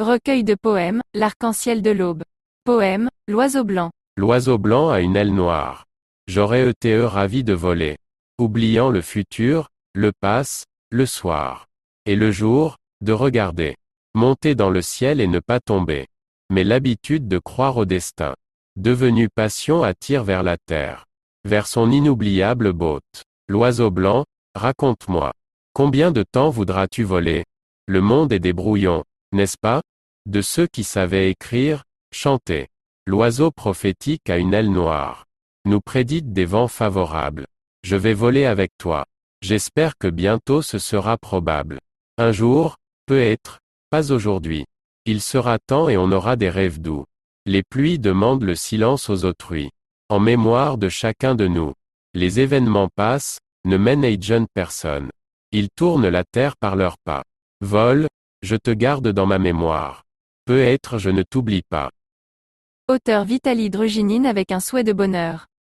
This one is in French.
Recueil de poèmes, L'arc-en-ciel de l'aube. Poème, L'oiseau blanc. L'oiseau blanc a une aile noire. J'aurais été ravi de voler. Oubliant le futur, le passe, le soir. Et le jour, de regarder. Monter dans le ciel et ne pas tomber. Mais l'habitude de croire au destin. Devenue passion attire vers la terre. Vers son inoubliable beauté. L'oiseau blanc, raconte-moi. Combien de temps voudras-tu voler? Le monde est des brouillons, n'est-ce pas? De ceux qui savaient écrire, chanter. L'oiseau prophétique a une aile noire. Nous prédite des vents favorables. Je vais voler avec toi. J'espère que bientôt ce sera probable. Un jour, peut-être, pas aujourd'hui. Il sera temps et on aura des rêves doux. Les pluies demandent le silence aux autrui. En mémoire de chacun de nous. Les événements passent, ne mènent jeune personne. Ils tournent la terre par leurs pas. Vole, je te garde dans ma mémoire. Peut-être je ne t'oublie pas. Auteur Vitaly Druginine avec un souhait de bonheur.